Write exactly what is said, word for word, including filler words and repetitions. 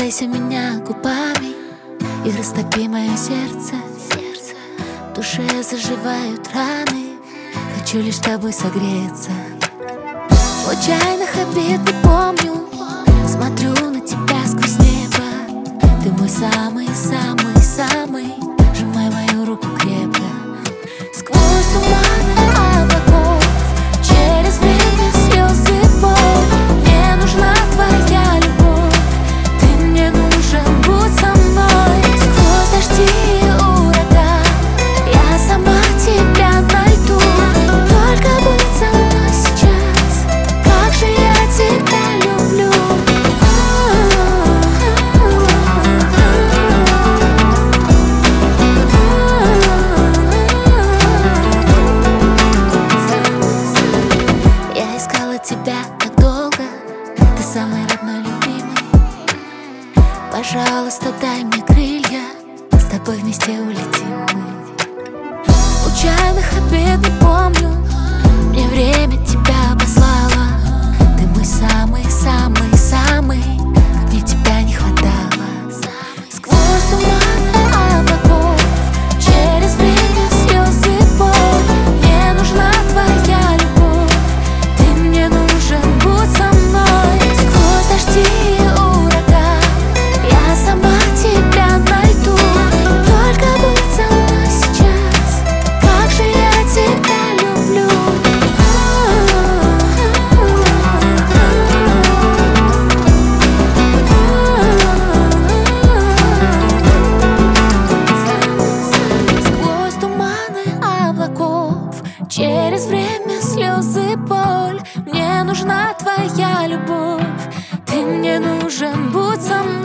Касайся меня губами и растопи мое сердце. В душе заживают раны, хочу лишь с тобой согреться. Случайных обид не помню, смотрю на тебя сквозь небо. Ты мой самый-самый-самый, сжимай мою руку крепко. Сквозь туманы облаков, через время слезы боль, мне нужна твоя любовь, ты мне нужен, будь со мной. Сквозь дожди и ураган, я сама тебя найду, только будь со мной сейчас, как же я тебя люблю. Я искала тебя так долго, ты самый родной, любимый. Пожалуйста, дай мне крылья, с тобой вместе улетим мы. Случайных обид не помню, мне время тебя послало. Ты мой самый-самый-самый, как мне тебя не хватало. Сквозь туманы облаков, через время слезы боль, мне нужна твоя любовь, ты мне нужен, будь со мной. Сквозь дожди и ураган, я сама тебя найду, только будь со мной сейчас, как же я тебя люблю. Сквозь туманы облаков, через время слезы боль, мне нужна твоя любовь, ты мне нужен, будь со мной.